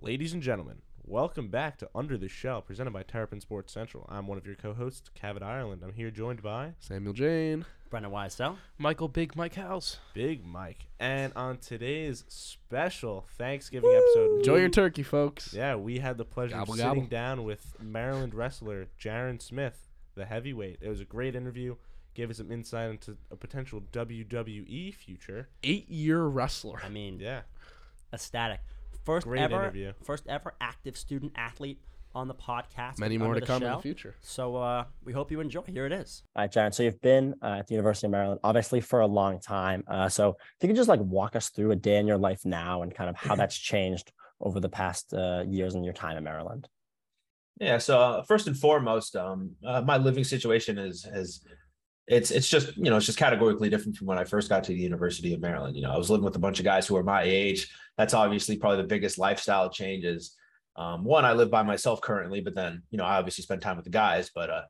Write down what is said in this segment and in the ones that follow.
Ladies and gentlemen, welcome back to Under the Shell, presented by Terrapin Sports Central. I'm one of your co-hosts, Cavett Ireland. I'm here joined by Samuel Jane. Brendan Wysell. Michael Big Mike House. Big Mike. And on today's special Thanksgiving episode, Enjoy your turkey, folks. Yeah, we had the pleasure Gobble, of sitting gobble. down with Maryland wrestler Jaron Smith, the heavyweight. It was a great interview. Gave us some insight into a potential WWE future. 8-year wrestler. I mean, Yeah, ecstatic. First great interview. ever active student athlete on the podcast. Many with more Under to the come in Shell. the future. So we hope you enjoy. Here it is. All right, Jaron. So you've been at the University of Maryland, obviously for a long time. So if you could just walk us through a day in your life now and kind of how that's changed over the past years in your time in Maryland. Yeah. So first and foremost, my living situation is it's just it's just categorically different from when I first got to the University of Maryland. I was living with a bunch of guys who are my age. That's obviously probably the biggest lifestyle changes. One, I live by myself currently, but then I obviously spend time with the guys. But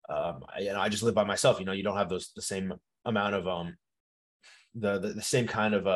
I just live by myself. You don't have the same amount of the same kind of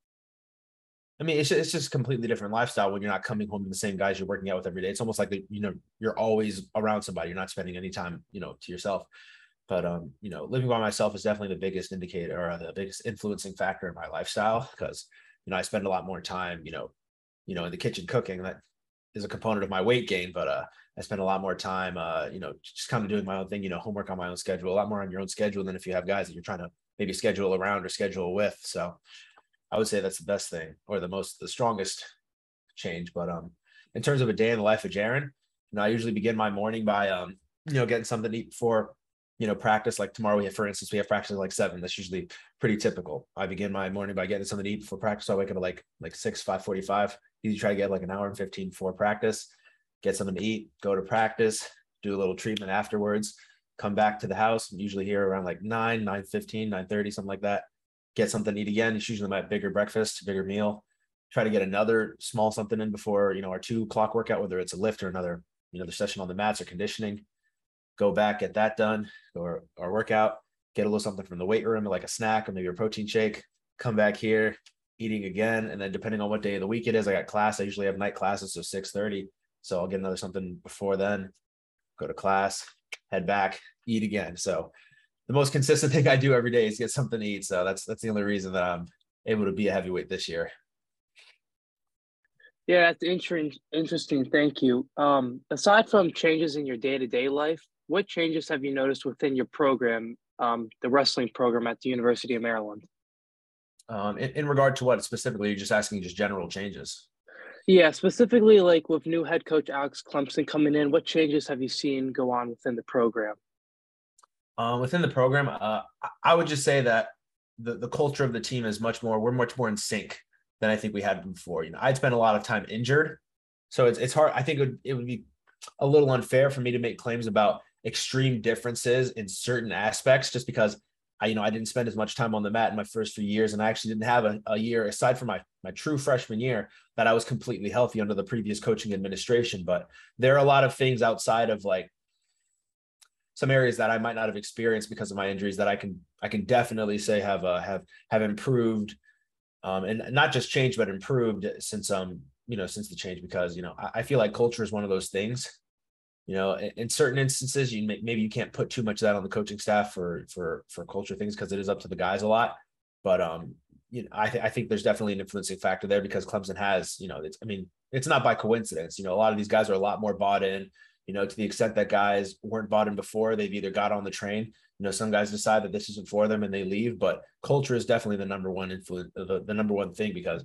it's just a completely different lifestyle when you're not coming home to the same guys you're working out with every day. It's almost like you're always around somebody. You're not spending any time to yourself. But living by myself is definitely the biggest indicator or the biggest influencing factor in my lifestyle because I spend a lot more time in the kitchen cooking. That is a component of my weight gain, but I spend a lot more time just kind of doing my own thing, homework on my own schedule, a lot more on your own schedule than if you have guys that you're trying to maybe schedule around or schedule with. So I would say that's the best thing or the strongest change. But in terms of a day in the life of Jaron, I usually begin my morning by getting something to eat before practice. Like tomorrow we have practice at like 7. That's usually pretty typical. I begin my morning by getting something to eat before practice. So I wake up at like 5:45. Usually try to get like an hour and 15 before practice, get something to eat, go to practice, do a little treatment afterwards, come back to the house. I'm usually here around like 9:15, 9:30, something like that. Get something to eat again. It's usually my bigger breakfast, bigger meal. Try to get another small something in before, our 2 o'clock workout, whether it's a lift or another, the session on the mats or conditioning. Go back, get that done, or workout, get a little something from the weight room, like a snack or maybe a protein shake, come back here, eating again. And then depending on what day of the week it is, I got class. I usually have night classes, so 6:30. So I'll get another something before then, go to class, head back, eat again. So the most consistent thing I do every day is get something to eat. So that's the only reason that I'm able to be a heavyweight this year. Yeah, that's interesting. Thank you. Aside from changes in your day-to-day life, what changes have you noticed within your program, the wrestling program at the University of Maryland? In regard to what specifically? You're just asking just general changes. Yeah, specifically like with new head coach Alex Clemson coming in, what changes have you seen go on within the program? Within the program, I would just say that the culture of the team is we're much more in sync than I think we had before. I'd spent a lot of time injured, so it's hard. I think it would be a little unfair for me to make claims about extreme differences in certain aspects just because I didn't spend as much time on the mat in my first few years, and I actually didn't have a year aside from my true freshman year that I was completely healthy under the previous coaching administration. But there are a lot of things outside of like some areas that I might not have experienced because of my injuries that I can definitely say have improved, and not just changed but improved since since the change, because I feel like culture is one of those things. In certain instances, maybe you can't put too much of that on the coaching staff for culture things because it is up to the guys a lot. But I think there's definitely an influencing factor there because Clemson has it's not by coincidence. A lot of these guys are a lot more bought in. To the extent that guys weren't bought in before, they've either got on the train. Some guys decide that this isn't for them and they leave. But culture is definitely the number one influence, the number one thing, because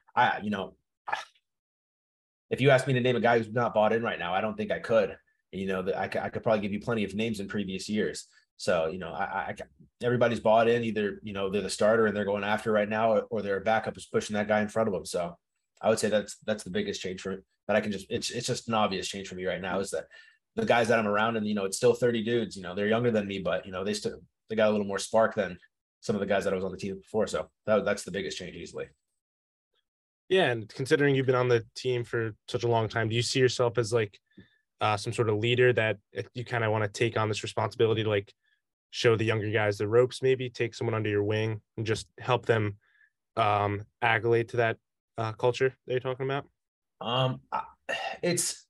if you ask me to name a guy who's not bought in right now, I don't think I could. I could probably give you plenty of names in previous years. So, everybody's bought in. Either, they're the starter and they're going after right now, or their backup is pushing that guy in front of them. So I would say that's the biggest change for that. It's just an obvious change for me right now is that the guys that I'm around, and, it's still 30 dudes, they're younger than me, but, they got a little more spark than some of the guys that I was on the team before. So that's the biggest change easily. Yeah, and considering you've been on the team for such a long time, do you see yourself as like some sort of leader that you kind of want to take on this responsibility to like show the younger guys the ropes, maybe take someone under your wing and just help them accolade to that culture that you're talking about? It's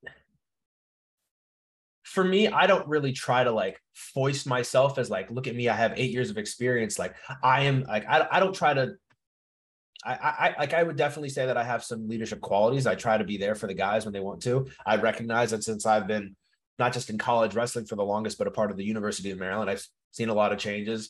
for me, I don't really try to like foist myself as like, look at me, I have 8 years of experience. Like I am like, I don't try to, I would definitely say that I have some leadership qualities. I try to be there for the guys when they want to. I recognize that since I've been not just in college wrestling for the longest, but a part of the University of Maryland, I've seen a lot of changes.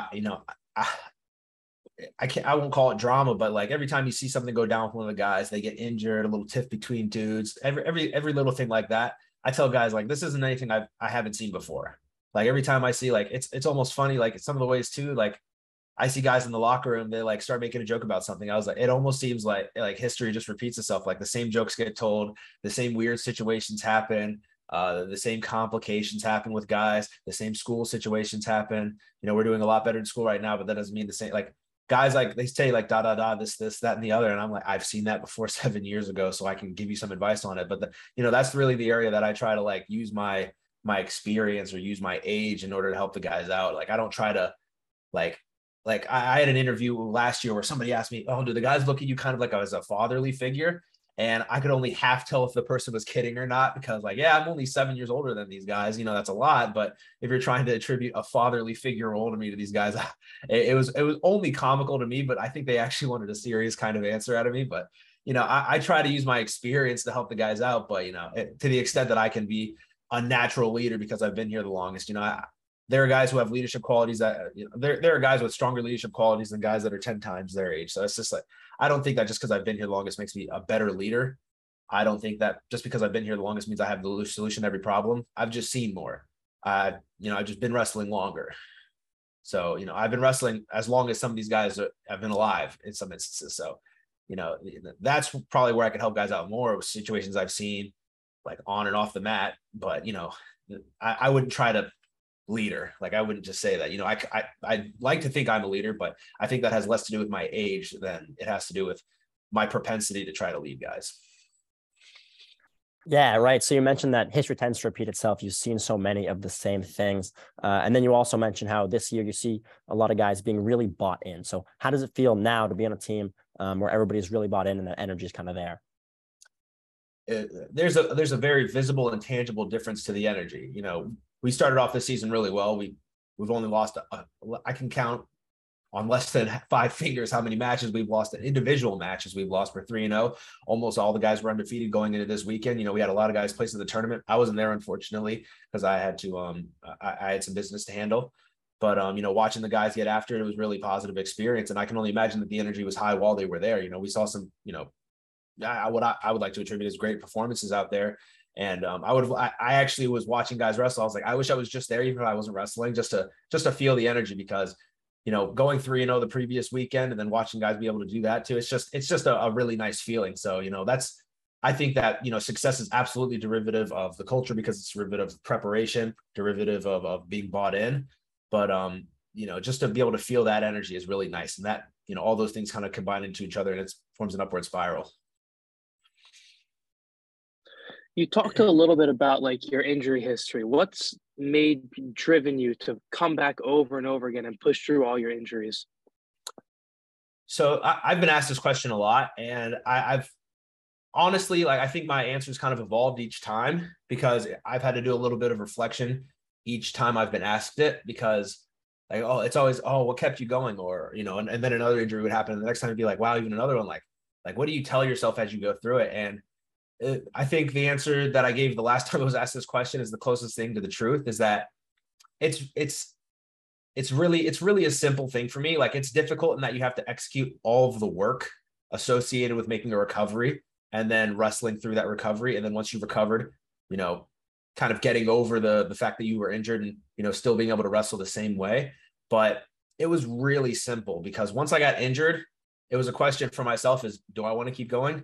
I won't call it drama, but like every time you see something go down with one of the guys, they get injured, a little tiff between dudes, every little thing like that. I tell guys like, this isn't anything I haven't seen before. Like every time I see, like, it's almost funny. Like some of the ways too, like I see guys in the locker room, they like start making a joke about something. I was like, it almost seems like history just repeats itself. Like the same jokes get told, the same weird situations happen. The same complications happen with guys, the same school situations happen. We're doing a lot better in school right now, but that doesn't mean the same. Like guys, like they say like this, that, and the other. And I'm like, I've seen that before 7 years ago, so I can give you some advice on it. But that's really the area that I try to like use my experience or use my age in order to help the guys out. Like I don't try to like I had an interview last year where somebody asked me, oh, do the guys look at you kind of like as a fatherly figure? And I could only half tell if the person was kidding or not, because like, yeah, I'm only 7 years older than these guys. That's a lot. But if you're trying to attribute a fatherly figure role to me to these guys, it was only comical to me, but I think they actually wanted a serious kind of answer out of me. But, I try to use my experience to help the guys out. But, to the extent that I can be a natural leader because I've been here the longest, there are guys who have leadership qualities that, there are guys with stronger leadership qualities than guys that are 10 times their age. So it's just like, I don't think that just because I've been here the longest makes me a better leader. I don't think that just because I've been here the longest means I have the solution to every problem. I've just seen more. I've just been wrestling longer. So, I've been wrestling as long as some of these guys have been alive in some instances. So, that's probably where I can help guys out more with situations I've seen like on and off the mat. But, I wouldn't try to leader. Like I wouldn't just say that, I like to think I'm a leader, but I think that has less to do with my age than it has to do with my propensity to try to lead guys. Yeah, right. So you mentioned that history tends to repeat itself. You've seen so many of the same things. And then you also mentioned how this year you see a lot of guys being really bought in. So how does it feel now to be on a team where everybody's really bought in and the energy is kind of there? There's a very visible and tangible difference to the energy. We started off this season really well. We've only lost, I can count on less than 5 fingers how many matches we've lost, individual matches we've lost. We're 3-0. Almost all the guys were undefeated going into this weekend. We had a lot of guys placed in the tournament. I wasn't there, unfortunately, because I had to, I had some business to handle. But, watching the guys get after it was really positive experience. And I can only imagine that the energy was high while they were there. We saw some, I would like to attribute as great performances out there. And I actually was watching guys wrestle. I was like, I wish I was just there, even if I wasn't wrestling, just to feel the energy, because, going 3-0 the previous weekend and then watching guys be able to do that too. It's just a really nice feeling. So, I think that, success is absolutely derivative of the culture because it's derivative of preparation, derivative of being bought in. But, just to be able to feel that energy is really nice. And that, all those things kind of combine into each other and it forms an upward spiral. You talked a little bit about like your injury history. What's driven you to come back over and over again and push through all your injuries? So I've been asked this question a lot, and I've honestly, like, I think my answers kind of evolved each time because I've had to do a little bit of reflection each time I've been asked it, because like, oh, it's always, oh, what kept you going? Or, and then another injury would happen. And the next time it'd be like, wow, even another one. Like, what do you tell yourself as you go through it? And I think the answer that I gave the last time I was asked this question is the closest thing to the truth, is that it's really a simple thing for me. Like, it's difficult in that you have to execute all of the work associated with making a recovery and then wrestling through that recovery. And then once you've recovered, kind of getting over the fact that you were injured and, still being able to wrestle the same way. But it was really simple because once I got injured, it was a question for myself is, do I want to keep going?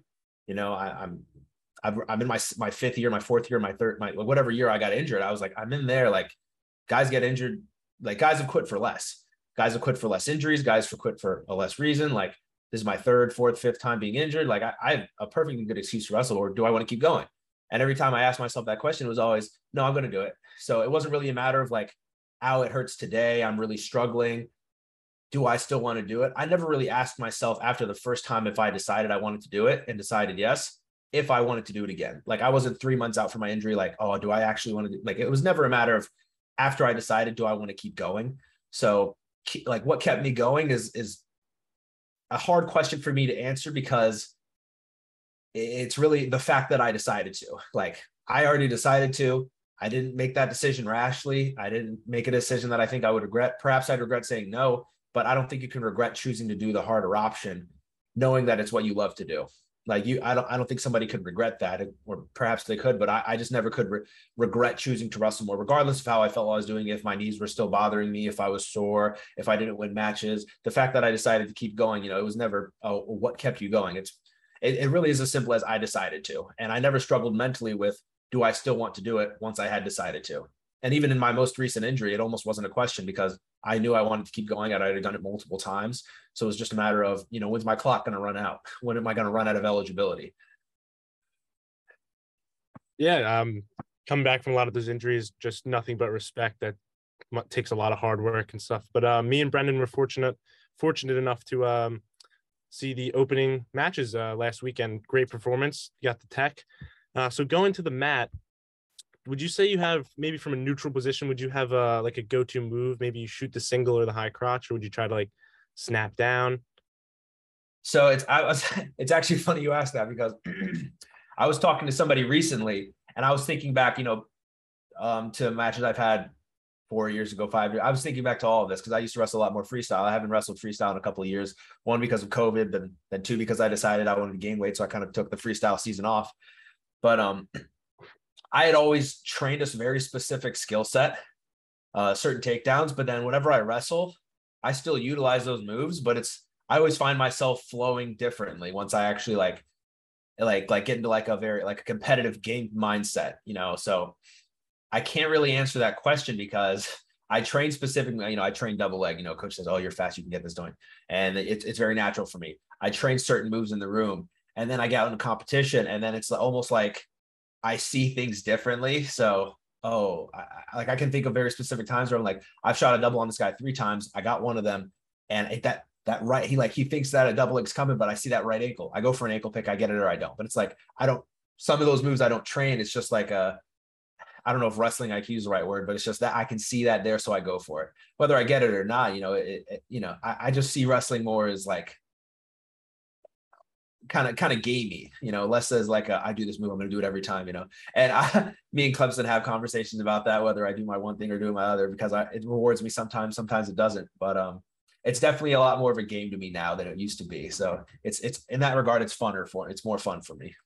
I'm in my 5th year, my 4th year, my 3rd, whatever year I got injured. I was like, I'm in there. Like, guys get injured. Like, guys have quit for less. Guys have quit for less injuries. Guys have quit for a less reason. Like, this is my 3rd, 4th, 5th time being injured. Like, I have a perfectly good excuse to wrestle, or do I want to keep going? And every time I asked myself that question, it was always, no, I'm going to do it. So it wasn't really a matter of like, ow, it hurts today, I'm really struggling, do I still want to do it? I never really asked myself after the first time if I decided I wanted to do it and decided yes. if I wanted to do it again. Like I wasn't 3 months out from my injury. Like, oh, do I actually want to do, like, it was never a matter of after I decided, do I want to keep going? So like what kept me going is a hard question for me to answer, because it's really the fact that I decided to. Like I already decided to. I didn't make that decision rashly. I didn't make a decision that I think I would regret. Perhaps I'd regret saying no, but I don't think you can regret choosing to do the harder option, knowing that it's what you love to do. Like I don't think somebody could regret that, or perhaps they could, but I just never could regret choosing to wrestle more, regardless of how I felt while I was doing it. If my knees were still bothering me, if I was sore, if I didn't win matches, the fact that I decided to keep going, it was never, oh, what kept you going? It really is as simple as I decided to. And I never struggled mentally with, do I still want to do it once I had decided to? And even in my most recent injury, it almost wasn't a question, because I knew I wanted to keep going. I'd already done it multiple times. So it was just a matter of, when's my clock going to run out? When am I going to run out of eligibility? Yeah. Coming back from a lot of those injuries, just nothing but respect. That takes a lot of hard work and stuff. But me and Brendan were fortunate enough to see the opening matches last weekend. Great performance. You got the tech. So going to the mat, would you say you have, maybe from a neutral position, would you have like a go-to move? Maybe you shoot the single or the high crotch, or would you try to like snap down? So it's actually funny you asked that, because I was talking to somebody recently, and I was thinking back, to matches I've had 4 years ago, 5 years. I was thinking back to all of this, because I used to wrestle a lot more freestyle. I haven't wrestled freestyle in a couple of years. One, because of COVID, then two, because I decided I wanted to gain weight. So I kind of took the freestyle season off. But I had always trained a very specific skill set, certain takedowns. But then whenever I wrestle, I still utilize those moves, but I always find myself flowing differently once I actually like get into like a very like a competitive game mindset, So I can't really answer that question, because I train specifically, I train double leg, coach says, oh, you're fast, you can get this doing. And it's very natural for me. I train certain moves in the room, and then I get out in competition, and then it's almost like I see things differently. So, I can think of very specific times where I'm like, I've shot a double on this guy 3 times. I got one of them, and that right, he thinks that a double leg's coming, but I see that right ankle. I go for an ankle pick, I get it or I don't. But it's like, some of those moves I don't train. It's just like I don't know if wrestling IQ is the right word, but it's just that I can see that there, so I go for it. Whether I get it or not, I just see wrestling more as like kind of gamey, less as like I do this move, I'm going to do it every time, and me and Clemson have conversations about that, whether I do my one thing or do my other, because it rewards me sometimes it doesn't, but it's definitely a lot more of a game to me now than it used to be. So it's in that regard, it's more fun for me.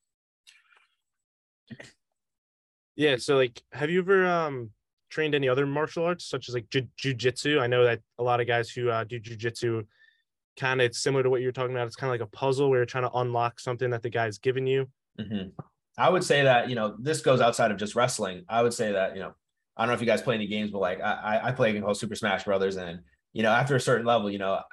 Yeah. So like, have you ever trained any other martial arts, such as like jujitsu? I know that a lot of guys who do jujitsu, kind of, it's similar to what you're talking about. It's kind of like a puzzle where you're trying to unlock something that the guy's given you. Mm-hmm. I would say that, this goes outside of just wrestling. I would say that, I don't know if you guys play any games, but like I play a game called Super Smash Brothers. And, after a certain level,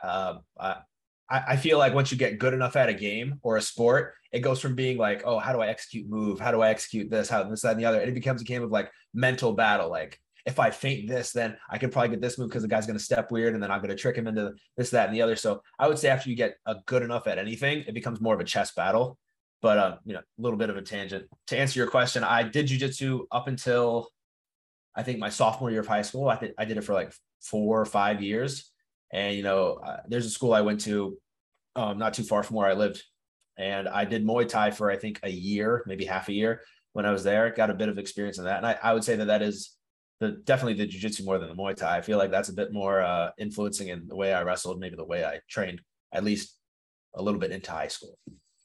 I feel like once you get good enough at a game or a sport, it goes from being like, oh, how do I execute move? How do I execute this? How this, that, and the other? And it becomes a game of like mental battle. Like, if I feint this, then I can probably get this move because the guy's going to step weird, and then I'm going to trick him into this, that, and the other. So I would say after you get good enough at anything, it becomes more of a chess battle. But a little bit of a tangent. To answer your question, I did jiu-jitsu up until I think my sophomore year of high school. I think I did it for like 4 or 5 years. And there's a school I went to not too far from where I lived, and I did Muay Thai for I think a year, maybe half a year when I was there. Got a bit of experience in that, and I would say that is definitely the jiu-jitsu more than the Muay Thai. I feel like that's a bit more influencing in the way I wrestled, maybe the way I trained, at least a little bit into high school.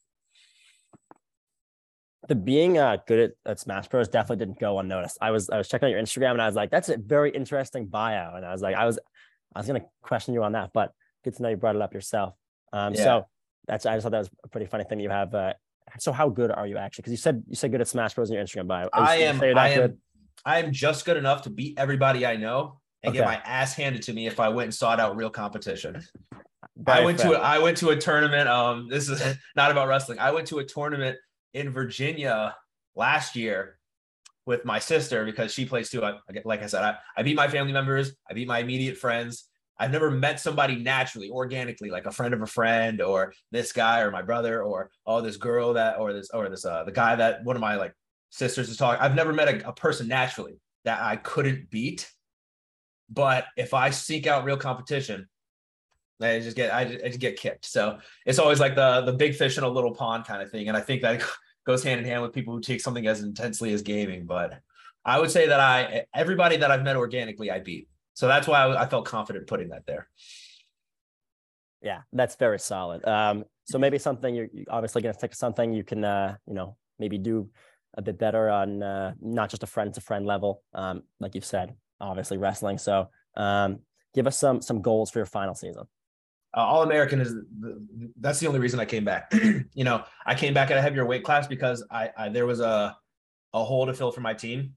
The being good at Smash Bros definitely didn't go unnoticed. I was checking out your Instagram, and I was like, that's a very interesting bio. And I was like, I was going to question you on that, but good to know you brought it up yourself. So I just thought that was a pretty funny thing you have. So how good are you actually? Because you said good at Smash Bros in your Instagram bio. I am just good enough to beat everybody I know and get my ass handed to me if I went and sought out real competition. I went to a tournament. This is not about wrestling. I went to a tournament in Virginia last year with my sister because she plays too. Like I said, I beat my family members. I beat my immediate friends. I've never met somebody naturally, organically, like a friend of a friend, or this guy, or my brother, or this girl the guy that one of my like sisters is talking. I've never met a person naturally that I couldn't beat. But if I seek out real competition, I just get kicked. So it's always like the big fish in a little pond kind of thing. And I think that goes hand in hand with people who take something as intensely as gaming. But I would say that everybody that I've met organically, I beat. So that's why I felt confident putting that there. Yeah, that's very solid. So maybe something you're obviously going to stick to something you can, maybe do a bit better on not just a friend to friend level, like you've said, obviously wrestling. So give us some goals for your final season. All-American that's the only reason I came back. I came back at a heavier weight class because there was a hole to fill for my team,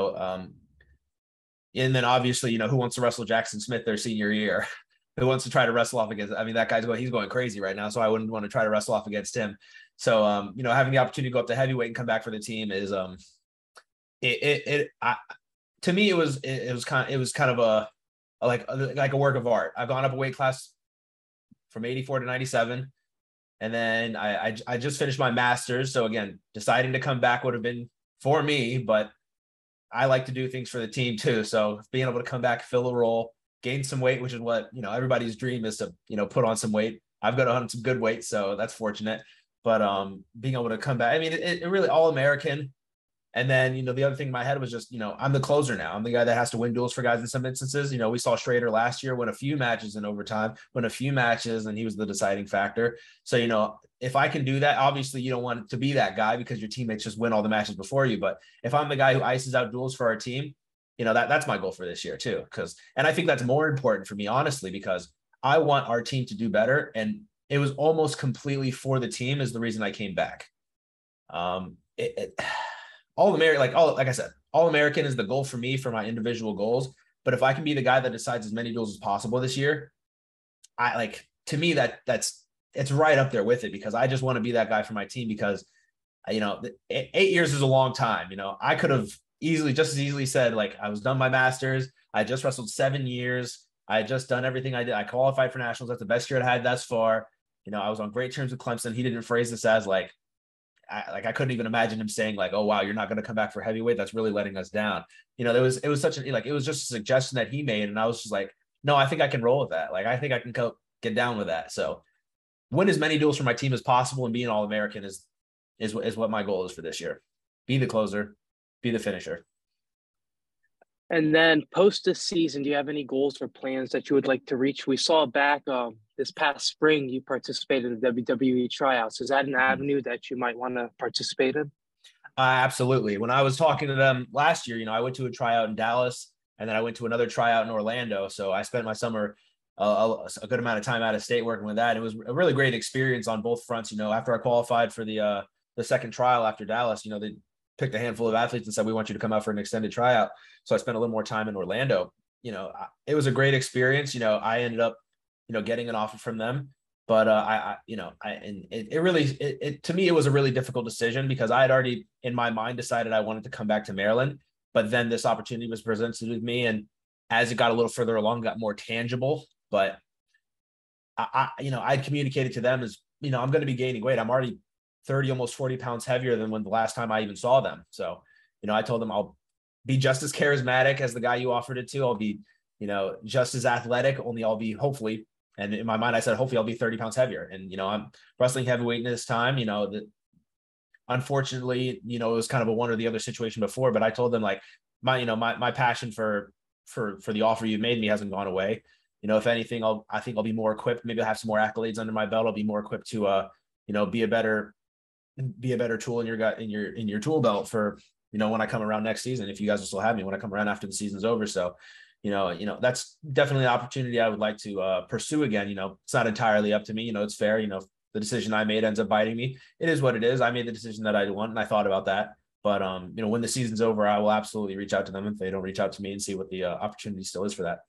and then obviously, who wants to wrestle Jackson Smith their senior year? Who wants to try to wrestle off against? I mean, that he's going crazy right now, so I wouldn't want to try to wrestle off against him. So, having the opportunity to go up to heavyweight and come back for the team is, to me, it was kind of a work of art. I've gone up a weight class from 84 to 97, and then I just finished my master's. So again, deciding to come back would have been for me, but I like to do things for the team too. So being able to come back, fill a role, gain some weight, which is what, everybody's dream is to, put on some weight. I've got on some good weight, so that's fortunate. But being able to come back, I mean, it really All-American. And then, the other thing in my head was just, I'm the closer now. I'm the guy that has to win duels for guys in some instances. We saw Schrader last year win a few matches in overtime, win a few matches, and he was the deciding factor. So, if I can do that, obviously you don't want to be that guy because your teammates just win all the matches before you. But if I'm the guy who ices out duels for our team, that's my goal for this year too. And I think that's more important for me, honestly, because I want our team to do better. And it was almost completely for the team is the reason I came back. All-American, like I said, All-American is the goal for me for my individual goals. But if I can be the guy that decides as many duels as possible this year, to me, it's right up there with it, because I just want to be that guy for my team, because, 8 years is a long time. I could have just as easily said, I was done my master's. I just wrestled 7 years. I had just done everything I did. I qualified for nationals. That's the best year I had thus far. I was on great terms with Clemson. He didn't phrase this as I couldn't even imagine him saying oh, wow, you're not going to come back for heavyweight. That's really letting us down. It was such it was just a suggestion that he made. And I was just no, I think I can roll with that. I think I can get down with that. So win as many duels for my team as possible, and be an All-American is what my goal is for this year. Be the closer, be the finisher. And then post this season, do you have any goals or plans that you would like to reach? We saw back this past spring you participated in the WWE tryouts. Is that an avenue that you might want to participate in? Absolutely. When I was talking to them last year, I went to a tryout in Dallas, and then I went to another tryout in Orlando. So I spent my summer a good amount of time out of state working with that. It was a really great experience on both fronts. After I qualified for the second trial after Dallas, they picked a handful of athletes and said, we want you to come out for an extended tryout. So I spent a little more time in Orlando. It was a great experience. I ended up, getting an offer from them, but to me, it was a really difficult decision, because I had already in my mind decided I wanted to come back to Maryland, but then this opportunity was presented with me. And as it got a little further along, got more tangible, but I'd communicated to them as, I'm going to be gaining weight. I'm already 30, almost 40 pounds heavier than when the last time I even saw them. So, I told them I'll be just as charismatic as the guy you offered it to. I'll be, just as athletic, only I'll be hopefully. And in my mind, I said, hopefully I'll be 30 pounds heavier. And, I'm wrestling heavyweight this time, unfortunately, it was kind of a one or the other situation before, but I told them my passion for the offer you made me hasn't gone away. If anything, I think I'll be more equipped. Maybe I'll have some more accolades under my belt. I'll be more equipped to, be a better tool in your tool belt for, when I come around next season, if you guys will still have me when I come around after the season's over. So, that's definitely an opportunity I would like to pursue again. It's not entirely up to me. It's fair. The decision I made ends up biting me. It is what it is. I made the decision that I want, and I thought about that. But, when the season's over, I will absolutely reach out to them if they don't reach out to me, and see what the opportunity still is for that.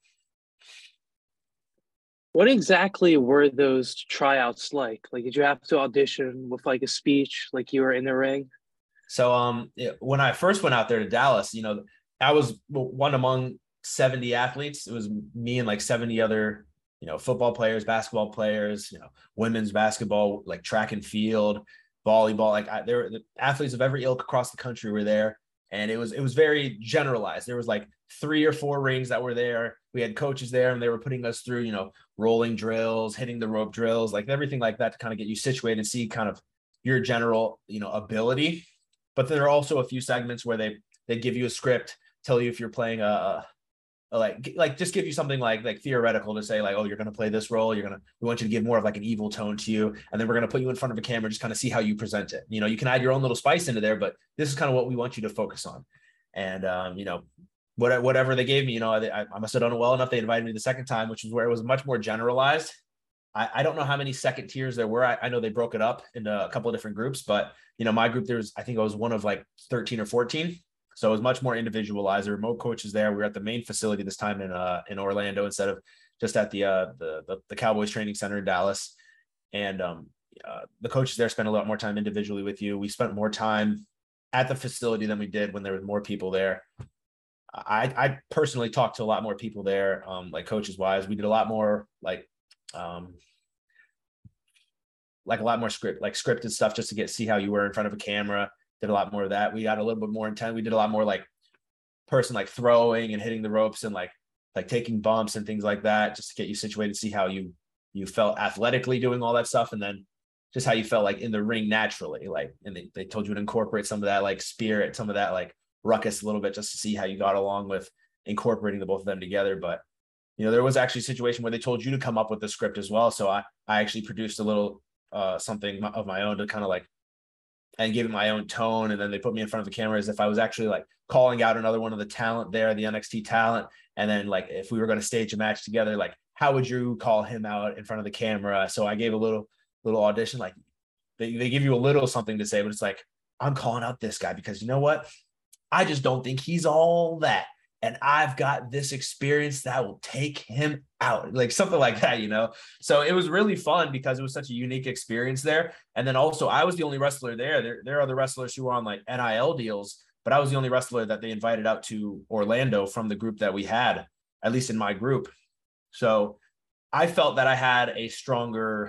What exactly were those tryouts like? Did you have to audition with a speech, you were in the ring? So when I first went out there to Dallas, I was one among 70 athletes. It was me and like 70 other, football players, basketball players, women's basketball, like track and field, volleyball. Like there were the athletes of every ilk across the country were there. And it was very generalized. There was like 3 or 4 rings that were there. We had coaches there, and they were putting us through, rolling drills, hitting the rope drills, like everything like that to kind of get you situated and see kind of your general, ability. But there are also a few segments where they give you a script, tell you if you're playing like just give you something like theoretical to say like, oh, you're going to play this role. We want you to give more of like an evil tone to you. And then we're going to put you in front of a camera, just kind of see how you present it. You can add your own little spice into there, but this is kind of what we want you to focus on. And, whatever they gave me, I must have done it well enough. They invited me the second time, which is where it was much more generalized. I don't know how many second tiers there were. I know they broke it up into a couple of different groups, but my group, I think I was one of like 13 or 14. So it was much more individualized. There were more coaches there. We were at the main facility this time in Orlando instead of just at the Cowboys training center in Dallas. And the coaches there spent a lot more time individually with you. We spent more time at the facility than we did when there was more people there. I personally talked to a lot more people there, like coaches wise. We did a lot more like a lot more scripted stuff just to see how you were in front of a camera. Did a lot more of that. We got a little bit more intense. We did a lot more like person like throwing and hitting the ropes and like taking bumps and things like that, just to get you situated, see how you felt athletically doing all that stuff, and then just how you felt like in the ring naturally. Like, and they told you to incorporate some of that like spirit, some of that like ruckus a little bit, just to see how you got along with incorporating the both of them together. But there was actually a situation where they told you to come up with the script as well. So I actually produced a little something of my own to kind of like, and give it my own tone. And then they put me in front of the camera as if I was actually like calling out another one of the talent there, the NXT talent. And then like, if we were going to stage a match together, like, how would you call him out in front of the camera? So I gave a little audition, like they give you a little something to say, but it's like, I'm calling out this guy because you know what? I just don't think he's all that. And I've got this experience that will take him out, like something like that, So it was really fun because it was such a unique experience there. And then also I was the only wrestler there. There are other wrestlers who were on like NIL deals, but I was the only wrestler that they invited out to Orlando from the group that we had, at least in my group. So I felt that I had a stronger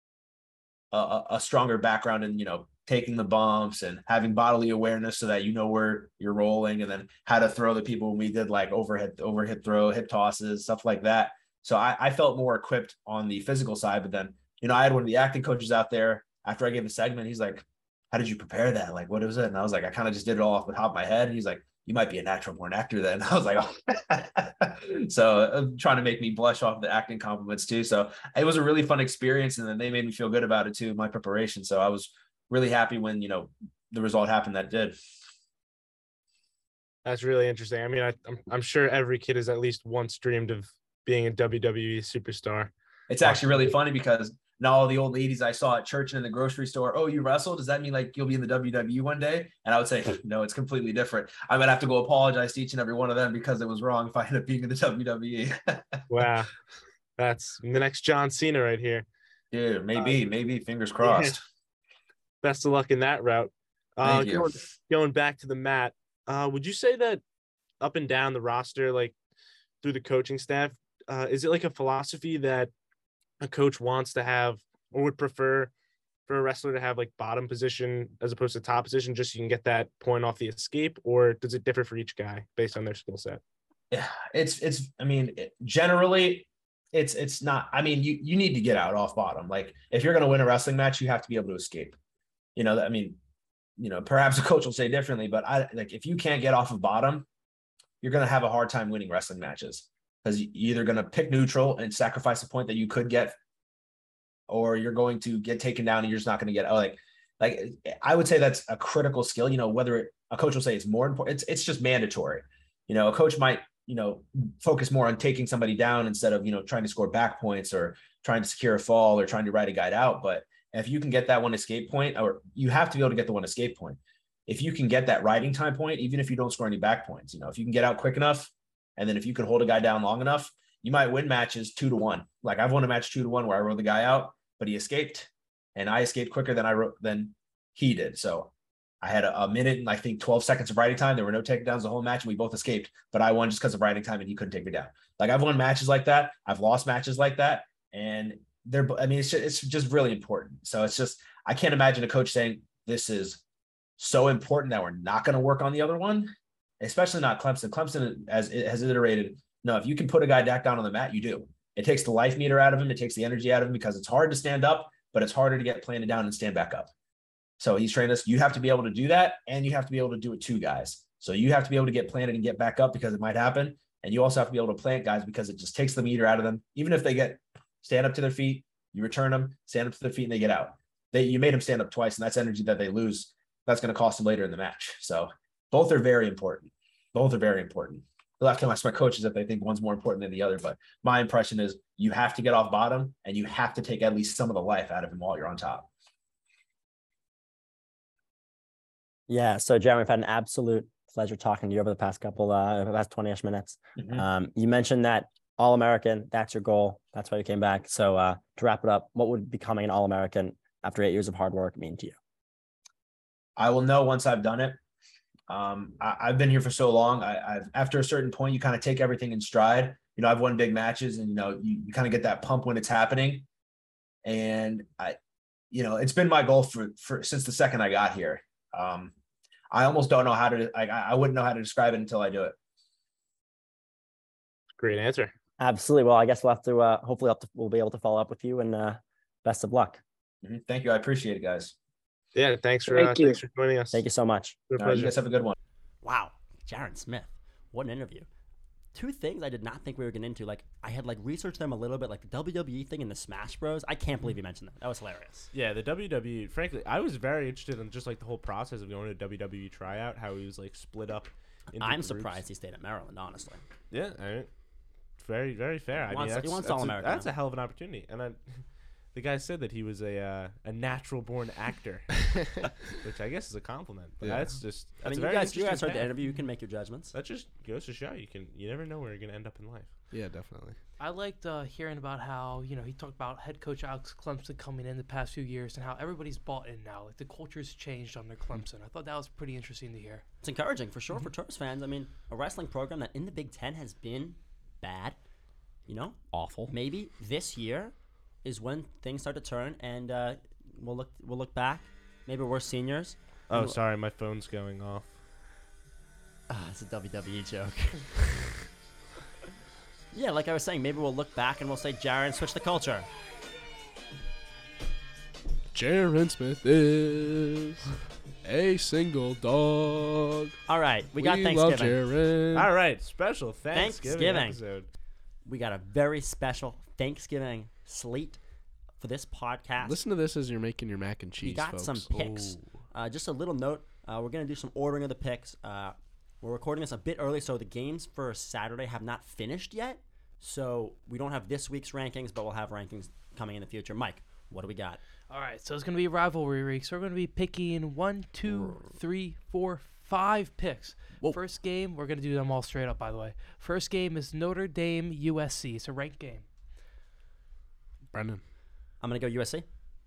background in, taking the bumps and having bodily awareness so that where you're rolling, and then how to throw the people when we did like overhead throw, hip tosses, stuff like that. So I felt more equipped on the physical side. But then, I had one of the acting coaches out there after I gave a segment. He's like, how did you prepare that? Like, what was it? And I was like, I kind of just did it all off the top of my head. And he's like, you might be a natural born actor then. I was like, oh. So trying to make me blush off the acting compliments too. So it was a really fun experience. And then they made me feel good about it too, my preparation. So I was really happy when, the result happened that did. That's really interesting. I mean, I'm sure every kid has at least once dreamed of being a WWE superstar. It's actually really funny because now all the old ladies I saw at church and in the grocery store, oh, you wrestle? Does that mean like you'll be in the WWE one day? And I would say, no, it's completely different. I'm going to have to go apologize to each and every one of them because it was wrong if I end up being in the WWE. Wow. That's the next John Cena right here. Dude, maybe fingers crossed. Yeah. Best of luck in that route. Thank you. Going back to the mat, would you say that up and down the roster, like through the coaching staff, is it like a philosophy that a coach wants to have or would prefer for a wrestler to have like bottom position as opposed to top position, just so you can get that point off the escape? Or does it differ for each guy based on their skill set? Yeah, generally it's not, you need to get out off bottom. Like if you're going to win a wrestling match, you have to be able to escape. Perhaps a coach will say differently, but if you can't get off of bottom, you're going to have a hard time winning wrestling matches because you're either going to pick neutral and sacrifice a point that you could get, or you're going to get taken down and you're just not going to get like I would say that's a critical skill. Whether a coach will say it's more important, it's just mandatory. A coach might focus more on taking somebody down instead of trying to score back points or trying to secure a fall or trying to ride a guy out. But if you can get that one escape point, or you have to be able to get the one escape point. If you can get that riding time point, even if you don't score any back points, if you can get out quick enough, and then if you can hold a guy down long enough, you might win matches 2-1. Like I've won a match 2-1 where I rode the guy out, but he escaped, and I escaped quicker than he did. So I had a minute and I think 12 seconds of riding time. There were no takedowns the whole match, and we both escaped. But I won just because of riding time, and he couldn't take me down. Like, I've won matches like that. I've lost matches like that, and it's just really important. So it's just, I can't imagine a coach saying this is so important that we're not going to work on the other one, especially not Clemson. Clemson has iterated. No, if you can put a guy back down on the mat, you do. It takes the life meter out of him. It takes the energy out of him, because it's hard to stand up, but it's harder to get planted down and stand back up. So he's trained us. You have to be able to do that, and you have to be able to do it too, guys. So you have to be able to get planted and get back up, because it might happen. And you also have to be able to plant guys, because it just takes the meter out of them. Even if they stand up to their feet, you return them, stand up to their feet, and they get out. You made them stand up twice, and that's energy that they lose. That's going to cost them later in the match. So both are very important. Both are very important. You'll have to ask my coaches if they think one's more important than the other. But my impression is you have to get off bottom, and you have to take at least some of the life out of him while you're on top. Yeah. So, Jeremy, we've had an absolute pleasure talking to you over the past 20-ish minutes. Mm-hmm. You mentioned that All-American, that's your goal. That's why you came back. So to wrap it up, what would becoming an All-American after 8 years of hard work mean to you? I will know once I've done it. I've been here for so long. I've after a certain point, you kind of take everything in stride. I've won big matches, and you kind of get that pump when it's happening. And it's been my goal for since the second I got here. I almost don't know how to. I wouldn't know how to describe it until I do it. Great answer. Absolutely. Well, I guess we'll have to hopefully we'll be able to follow up with you, and best of luck. Mm-hmm. Thank you. I appreciate it, guys. Yeah, thanks for joining us. Thank you so much. You guys have a good one. Wow, Jaron Smith, what an interview. Two things I did not think we were getting into. Like, I had researched them a little bit, like the WWE thing and the Smash Bros. I can't believe you mentioned that. That was hilarious. Yeah, the WWE. Frankly, I was very interested in just the whole process of going to WWE tryout. How he was split up. I'm groups. Surprised he stayed at Maryland. Honestly. Yeah, very, very fair. He wants All-American. That's a hell of an opportunity, and the guy said that he was a natural-born actor, which I guess is a compliment. But that's you guys heard the interview. You can make your judgments. That just goes to show you never know where you're gonna end up in life. Yeah, definitely. I liked hearing about how he talked about head coach Alex Clemson coming in the past few years and how everybody's bought in now. Like, the culture's changed under Clemson. I thought that was pretty interesting to hear. It's encouraging for sure for Terps fans. I mean, a wrestling program that in the Big Ten has been bad, awful. Maybe this year is when things start to turn, and we'll look back. Maybe we're seniors. Oh, sorry, my phone's going off. It's a WWE joke. Yeah, like I was saying, maybe we'll look back and we'll say, Jaron, switch the culture. Jaron Smith is a single dog. All right, we got Thanksgiving. Love Jaron. All right, special Thanksgiving episode. We got a very special Thanksgiving slate for this podcast. Listen to this as you're making your mac and cheese. We got folks. some picks. Just a little note: we're gonna do some ordering of the picks. We're recording this a bit early, so the games for Saturday have not finished yet. So we don't have this week's rankings, but we'll have rankings coming in the future. Mike, what do we got? All right, so it's going to be rivalry week. So we're going to be picking 1, 2, 3, 4, 5 picks. Whoa. First game, we're going to do them all straight up, by the way. First game is Notre Dame USC. It's a ranked game. Brendan. I'm going to go USC.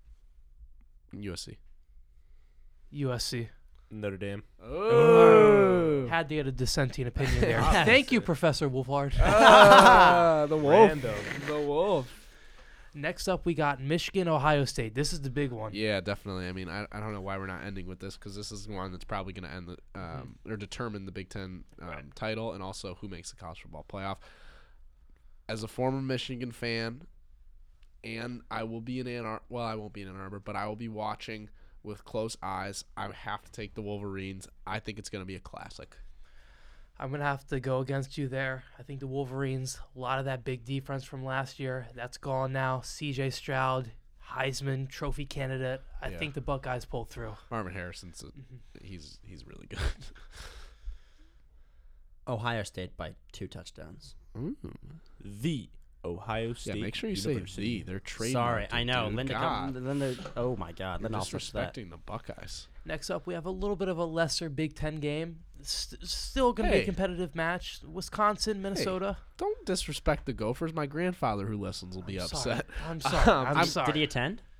USC. Notre Dame. Oh. Had to get a dissenting opinion there. Thank you, Professor Wolfhard. The wolf. Random. The wolf. Next up, we got Michigan, Ohio State. This is the big one. Yeah, definitely. I mean, I don't know why we're not ending with this, because this is one that's probably going to end or determine the Big Ten title, and also who makes the college football playoff. As a former Michigan fan, and I will be in Ann Arbor. Well, I won't be in Ann Arbor, but I will be watching with close eyes. I have to take the Wolverines. I think it's going to be a classic. I'm going to have to go against you there. I think the Wolverines, a lot of that big defense from last year, that's gone now. C.J. Stroud, Heisman Trophy candidate. I think the Buckeyes pulled through. Marvin Harrison's he's really good. Ohio State by 2 touchdowns. The Ohio State. Yeah, make sure you University. say the. They're trademarked. Sorry, I know. Dude. Linda. Oh my God. You're Linda, I'll switch that. disrespecting the Buckeyes. Next up, we have a little bit of a lesser Big Ten game. Still going to be a competitive match. Wisconsin, Minnesota. Don't disrespect the Gophers. My grandfather who listens will be upset. I'm sorry. I'm sorry. Did he attend?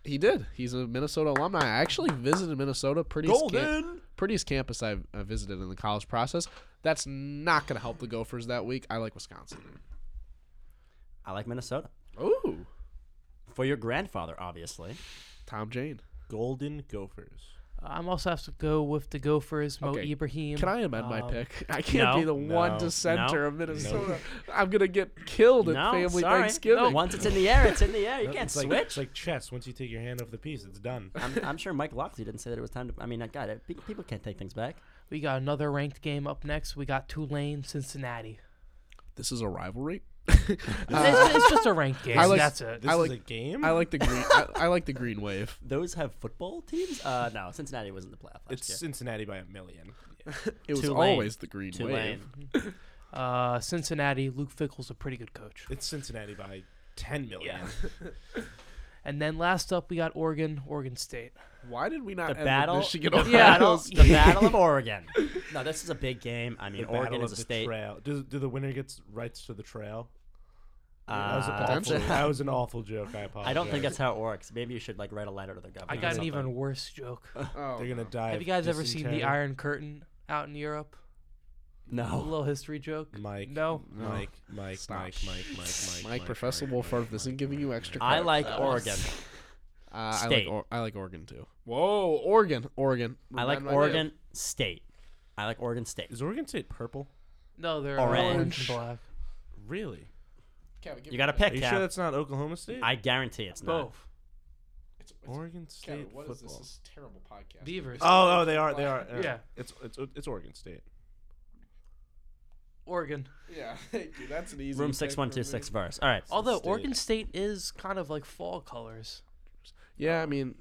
He did. He's a Minnesota alumni. I actually visited Minnesota. Prettiest campus I've visited in the college process. That's not going to help the Gophers that week. I like Wisconsin. I like Minnesota. Ooh. For your grandfather, obviously. Tom Jane. Golden Gophers. I'm also have to go with the Gophers, Mo Okay. Ibrahim. Can I amend my Um, pick? I can't no. be the one No. dissenter No. of Minnesota. I'm going to get killed at No, family sorry. Thanksgiving. Once it's in the air, it's in the air. You can't It's like, switch. It's like chess. Once you take your hand off the piece, it's done. I'm sure Mike Locksley didn't say that it was time to. I mean, God, people can't take things back. We got another ranked game up next. We got Tulane, Cincinnati. This is a rivalry. It's just a ranked game. I like- That's it. This I is like- a game? I like the green. I like the green wave. Those have football teams? No, Cincinnati was in the playoff last It's year. Cincinnati by a million. It was Tulane. always the green Tulane. wave. Cincinnati, Luke Fickell's a pretty good coach. It's Cincinnati by 10 million. And then last up, we got Oregon State. Why did we not The end battle, with Michigan? the, Ohio battle, State? the Battle of Oregon. No, this is a big game. I mean, The Oregon Battle is of a the state. Trail. Do the winner gets rights to the trail? potential. That was an awful joke. I apologize. I don't think that's how it works. Maybe you should write a letter to the governor. I or got an something. even worse joke. Oh, They're gonna die. Have of you guys ever seen the dysentery. Iron Curtain out in Europe? A No. little history joke. Mike. No. Mike. Stop. Mike. Professor Wolford isn't giving you extra I credit. like Oregon. State. I like Oregon too. Whoa, Oregon. I like Remind my Oregon State. I like Oregon State. Is Oregon State purple? No, they're Orange. and black. Really? Kevin, give You me got to that. pick, Are you Cav. sure that's not Oklahoma State? I guarantee it's not. Both. It's Oregon State Kevin, what is football. this? This is a terrible podcast. Beavers. Oh, they are. Yeah. It's Oregon State. Oregon. Yeah, thank you. That's an easy. Room pick for 6126 me. verse. All right. Although State. Oregon State is kind of like fall colors. Yeah, I mean,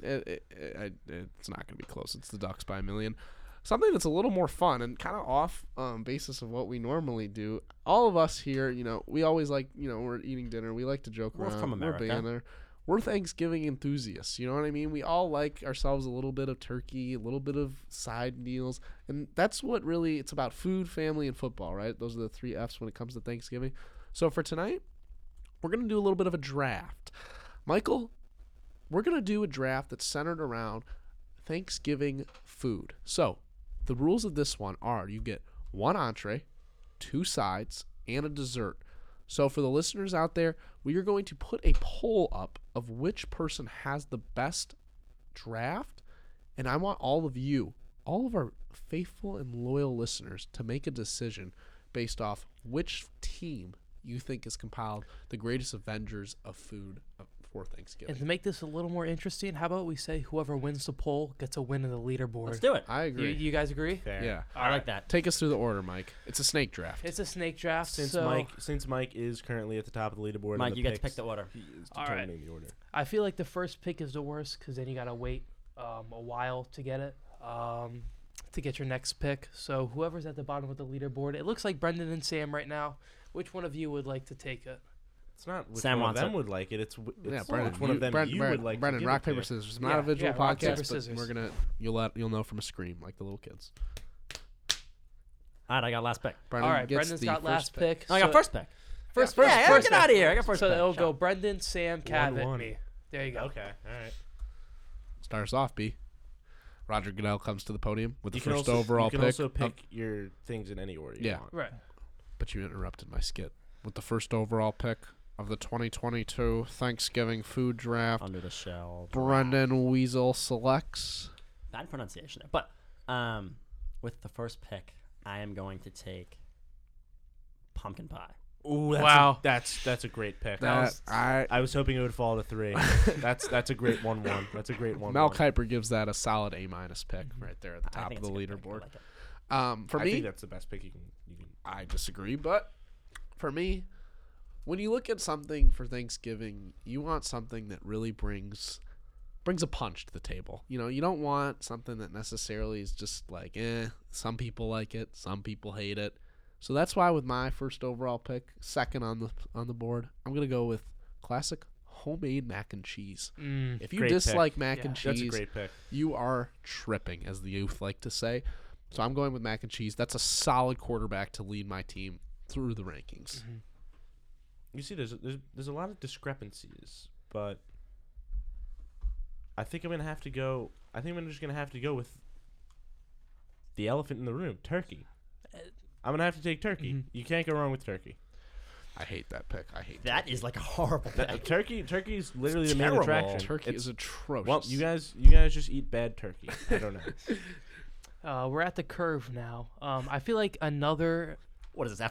it's not going to be close. It's the Ducks by a million. Something that's a little more fun and kind of off basis of what we normally do. All of us here, we always like, we're eating dinner. We like to joke We're around. from America. We're banner. We're Thanksgiving enthusiasts. You know what I mean? We all like ourselves a little bit of turkey, a little bit of side meals. And that's what really, it's about food, family, and football, right? Those are the 3 F's when it comes to Thanksgiving. So for tonight, we're going to do a little bit of a draft. Michael, we're going to do a draft that's centered around Thanksgiving food. So the rules of this one are you get 1 entree, 2 sides, and a dessert. So for the listeners out there, we are going to put a poll up of which person has the best draft. And I want all of you, all of our faithful and loyal listeners, to make a decision based off which team you think has compiled the greatest Avengers of food for Thanksgiving. And to make this a little more interesting, how about we say whoever wins the poll gets a win in the leaderboard? Let's do it. I You, agree. you guys agree? Fair. Yeah. I like that. Take us through the order, Mike. It's a snake draft. It's a snake draft. Since so Mike is currently at the top of the leaderboard, Mike, in the you get to picks, pick the order. He is All right. determining the order. I feel like the first pick is the worst because then you gotta wait a while to get it, to get your next pick. So whoever's at the bottom of the leaderboard, it looks like Brendan and Sam right now. Which one of you would like to take it? It's not which Sam one of wants them it. would like it. It's Yeah, which Brendan. one of them you would like. Brendan, to give rock it to. paper scissors. It's not Yeah, a visual yeah, rock, podcast, paper, but scissors. we're gonna you'll know from a scream like the little kids. All right, I got last pick. Brendan All right, gets Brendan's the got last first pick. pick. No, I got first pick. First, Yeah, first get out of here. I got first So pick. it'll Shut go up. Brendan, Sam, Cav, and 1-1. me. There you go. Okay, all right. Start us off, B. Roger Goodell comes to the podium with the You can first also, overall you can pick. also of- pick your things in any order you Yeah. want. Right. but you interrupted my skit. With the first overall pick of the 2022 Thanksgiving food draft, Under the shell. Brendan Weasel selects. Bad pronunciation there. But with the first pick, I am going to take pumpkin pie. Ooh, that's Wow. that's a great pick. That I was hoping it would fall to 3. That's a great 1-1. That's a great 1-1. Mel Kiper gives that a solid A- pick right there at the I top think of the it's a good pick. I leaderboard. like it. For I me, think that's the best pick you can. I disagree, but for me, when you look at something for Thanksgiving, you want something that really brings a punch to the table. You don't want something that necessarily is just like, some people like it, some people hate it. So that's why with my first overall pick, second on the board, I'm going to go with classic homemade mac and cheese. If you Great pick. dislike mac Yeah. and That's a cheese, great pick. you are tripping, as the youth like to say. So I'm going with mac and cheese. That's a solid quarterback to lead my team through the rankings. You see, there's a lot of discrepancies, but I think I'm gonna have to go. I think I'm just gonna have to go with the elephant in the room, turkey. I'm gonna have to take turkey. Mhm. You can't go wrong with turkey. I hate that pick. I hate That is like a horrible pick. Turkey's literally the main terrible. attraction. turkey. It's- Is atrocious. Well, you guys just eat bad turkey. I don't know. We're at the curve now. I feel like another. What is this,